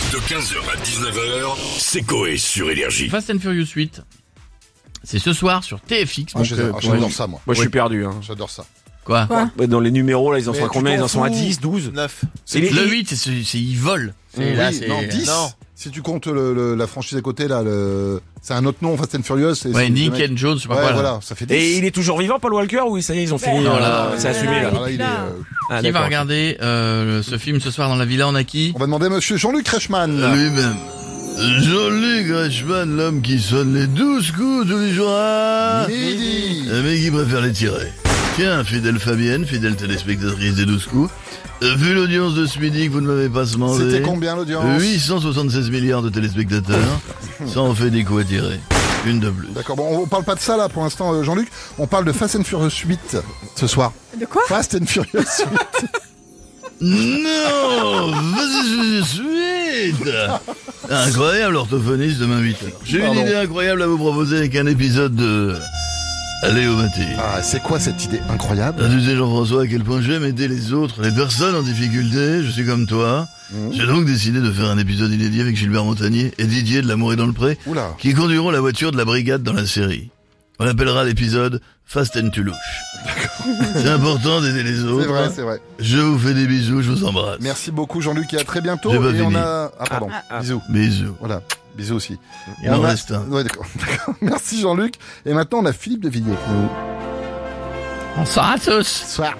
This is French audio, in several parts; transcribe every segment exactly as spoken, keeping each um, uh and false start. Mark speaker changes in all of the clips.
Speaker 1: De quinze heures à dix-neuf heures, c'est Coé sur Énergie.
Speaker 2: Fast and Furious huit, c'est ce soir sur T F X.
Speaker 3: Ah,
Speaker 2: donc,
Speaker 3: j'adore,
Speaker 2: euh,
Speaker 3: ah, j'adore
Speaker 2: ouais.
Speaker 3: ça, moi.
Speaker 4: Moi, je
Speaker 2: Oui.
Speaker 4: suis perdu, hein.
Speaker 3: J'adore ça.
Speaker 2: Quoi,
Speaker 4: Ouais, dans les numéros, là, ils en
Speaker 3: Mais
Speaker 4: sont à
Speaker 3: tu
Speaker 4: combien? Ils
Speaker 3: t'en
Speaker 4: en sont à
Speaker 3: fous.
Speaker 4: dix, douze?
Speaker 3: neuf.
Speaker 4: C'est les-
Speaker 2: Le huit, c'est, c'est, c'est ils volent. C'est,
Speaker 3: Oui,
Speaker 2: là, c'est...
Speaker 3: non, dix.
Speaker 2: Non.
Speaker 3: Si tu comptes le, le- la franchise à côté, là, le... c'est un autre nom, Fast and Furious. C'est,
Speaker 2: Ouais,
Speaker 3: c'est
Speaker 2: Nick
Speaker 3: le mec-
Speaker 2: and Jones, je sais pas
Speaker 3: Ouais,
Speaker 2: quoi. là.
Speaker 3: voilà, ça fait dix.
Speaker 4: Et il est toujours vivant, Paul Walker, ou ça y est, ils ont fini?
Speaker 2: Non,
Speaker 4: euh,
Speaker 2: là,
Speaker 4: c'est assumé, là.
Speaker 3: Alors là, il est, euh,
Speaker 4: Ah,
Speaker 2: Qui va
Speaker 4: d'accord.
Speaker 2: regarder euh, ce film ce soir dans la villa? On a qui?
Speaker 3: On va demander à monsieur Jean-Luc Reichmann.
Speaker 2: Lui-même. Jean-Luc Reichmann, l'homme qui sonne les douze coups tous les jours. Ah,
Speaker 3: Midi.
Speaker 2: mais qui préfère les tirer. Tiens, fidèle Fabienne, fidèle téléspectatrice des douze coups. euh, Vu l'audience de ce midi que vous ne m'avez pas demandé.
Speaker 3: C'était combien l'audience?
Speaker 2: huit cent soixante-seize milliards de téléspectateurs. Ça en fait des coups à tirer. Une de plus.
Speaker 3: D'accord, bon, on parle pas de ça là pour l'instant, euh, Jean-Luc. On parle de Fast and Furious huit ce soir.
Speaker 5: De quoi?
Speaker 3: Fast and Furious huit.
Speaker 2: Non, vas-y, suite. Incroyable orthophoniste demain huit heures. J'ai une
Speaker 3: Pardon.
Speaker 2: idée incroyable à vous proposer avec un épisode de Léo Maté.
Speaker 3: Ah, c'est quoi cette idée incroyable?
Speaker 2: Tu sais, Jean-François, à quel point j'aime aider les autres, les personnes en difficulté. Je suis comme toi.
Speaker 3: Mmh.
Speaker 2: J'ai donc décidé de faire un épisode inédit avec Gilbert Montagnier et Didier de L'Amour est dans le Pré,
Speaker 3: Oula.
Speaker 2: qui conduiront la voiture de la brigade dans la série. On appellera l'épisode Fast and Toulouche. C'est important d'aider les autres.
Speaker 3: C'est vrai, c'est vrai.
Speaker 2: Je vous fais des bisous, je vous embrasse.
Speaker 3: Merci beaucoup Jean-Luc et à très bientôt.
Speaker 2: J'ai pas
Speaker 3: Et on
Speaker 2: fini.
Speaker 3: a... Ah pardon,
Speaker 5: Ah,
Speaker 4: ah.
Speaker 3: bisous.
Speaker 2: Bisous.
Speaker 3: Voilà, bisous aussi.
Speaker 2: Il
Speaker 3: On
Speaker 2: en
Speaker 3: a-
Speaker 2: reste un.
Speaker 3: Ouais, d'accord. d'accord. Merci Jean-Luc. Et maintenant on a Philippe de Villiers avec nous.
Speaker 2: Bonsoir à tous.
Speaker 3: Soir.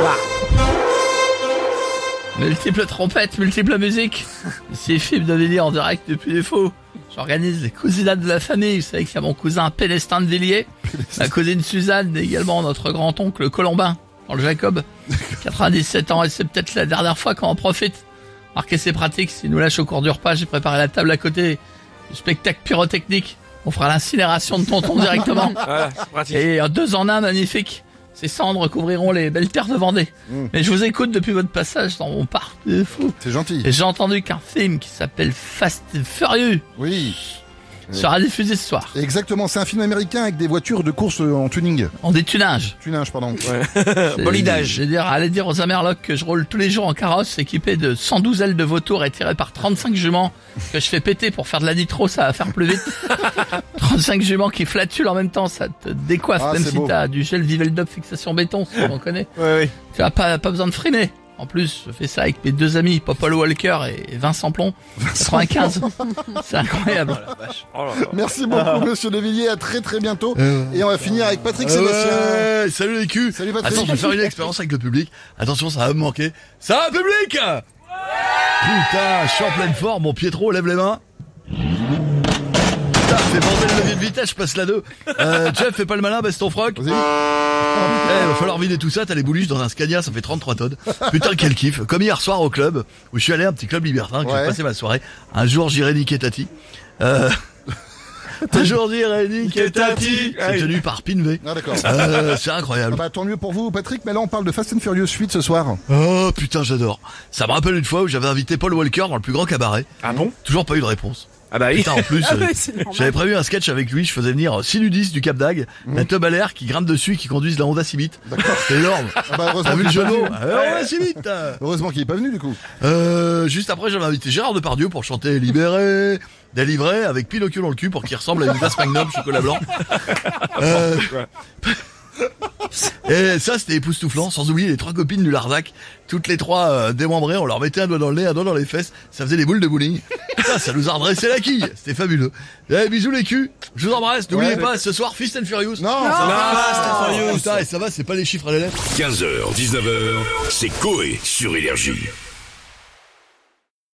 Speaker 2: Multiples trompettes, multiples musiques. Ici Philippe de Villiers en direct depuis les faux. J'organise les cousinades de la famille. Vous savez qu'il y a mon cousin Pélestin de Villiers, ma cousine Suzanne, et également notre grand-oncle Colombin, dans le Jacob. quatre-vingt-dix-sept ans, et c'est peut-être la dernière fois qu'on en profite. Marquez, c'est pratique. S'il nous lâche au cours du repas, j'ai préparé la table à côté du spectacle pyrotechnique. On fera l'incinération de tonton directement.
Speaker 4: Voilà, c'est pratique.
Speaker 2: Et euh, deux en un, magnifique. Ces cendres couvriront les belles terres de Vendée.
Speaker 3: Mm.
Speaker 2: Mais je vous écoute depuis votre passage dans mon parc de fou.
Speaker 3: C'est gentil.
Speaker 2: Et j'ai entendu qu'un film qui s'appelle Fast and Furious
Speaker 3: Oui.
Speaker 2: sera diffusé ce soir.
Speaker 3: Exactement, c'est un film américain avec des voitures de course en tuning.
Speaker 2: En détunage.
Speaker 3: Tunage, pardon.
Speaker 2: C'est-
Speaker 4: Bolidage.
Speaker 2: Je veux dire, allez dire aux Amerlocs que je roule tous les jours en carrosse équipé de cent douze ailes de vautour et tiré par trente-cinq juments que je fais péter pour faire de la nitro, ça va faire plus vite. trente-cinq juments qui flatulent en même temps, ça te décoiffe,
Speaker 3: Ah,
Speaker 2: même
Speaker 3: c'est
Speaker 2: si
Speaker 3: beau.
Speaker 2: t'as du gel Viveldop fixation béton, si on connaît.
Speaker 4: Ouais, ouais.
Speaker 2: Tu as pas, pas besoin de frimer. En plus, je fais ça avec mes deux amis, Paul Walker et Vincent Plon. quatre-vingt-quinze. C'est incroyable.
Speaker 4: Oh là là.
Speaker 3: Merci beaucoup monsieur de Villiers, à très très bientôt. Et on va finir avec Patrick Sébastien.
Speaker 2: Ouais, salut les culs.
Speaker 3: Salut Patrick.
Speaker 2: Attends, je vais faire une expérience avec le public. Attention, ça va me manquer. Ça va, public? Putain, je suis en pleine forme. Mon Pietro, lève les mains. Putain, fais bander le levier de vitesse, je passe la deux. Euh, Jeff, fais pas le malin, baisse ton froc.
Speaker 3: Vas-y.
Speaker 2: Eh, va falloir vider tout ça, t'as les bouliches dans un Scania, ça fait trente-trois tonnes. Putain, quel kiff. Comme hier soir au club, où je suis allé à un petit club libertin, que
Speaker 3: Ouais.
Speaker 2: j'ai passé ma soirée. Un jour, j'irai niquer Tati. Euh... Un jour, j'irai niquer Tati. C'est tenu par Pinvé.
Speaker 3: Ah d'accord.
Speaker 2: Euh, c'est
Speaker 3: Ah
Speaker 2: incroyable.
Speaker 3: bah tant mieux pour vous Patrick, mais là on parle de Fast and Furious huit ce soir.
Speaker 2: Oh putain, j'adore. Ça me rappelle une fois où j'avais invité Paul Walker dans le plus grand cabaret.
Speaker 4: Ah bon?
Speaker 2: Toujours pas eu de réponse.
Speaker 4: Ah bah oui.
Speaker 2: Putain, en plus,
Speaker 5: Ah
Speaker 2: euh,
Speaker 5: ouais, c'est normal.
Speaker 2: j'avais prévu un sketch avec lui. Je faisais venir six nudistes du Cap d'Agde, la teub à l'air qui grimpe dessus et qui conduisent la Honda Civic. C'est énorme.
Speaker 3: Ah bah heureusement
Speaker 2: T'as vu le
Speaker 3: qu'il est
Speaker 2: jeu
Speaker 3: pas
Speaker 2: de mots?
Speaker 3: venu.
Speaker 2: Ah, Honda Civic.
Speaker 3: Heureusement qu'il est pas venu du coup.
Speaker 2: Euh, juste après, j'avais invité Gérard Depardieu pour chanter Libéré, délivré, avec Pinocchio dans le cul pour qu'il ressemble à une glace Magnum chocolat blanc. Euh, et ça, c'était époustouflant, sans oublier les trois copines du Larzac, toutes les trois euh, démembrées, on leur mettait un doigt dans le nez, un doigt dans les fesses, ça faisait des boules de bowling. Ça, ça nous a redressé la quille, c'était fabuleux. Eh, bisous les culs, je vous embrasse, n'oubliez
Speaker 3: Ouais.
Speaker 2: pas, ce soir, Fist and Furious.
Speaker 3: Non,
Speaker 4: Ah, Fast and Furious.
Speaker 2: Putain, et ça va, c'est pas les chiffres à la lettre.
Speaker 1: quinze heures, dix-neuf heures, c'est Coé sur Énergie.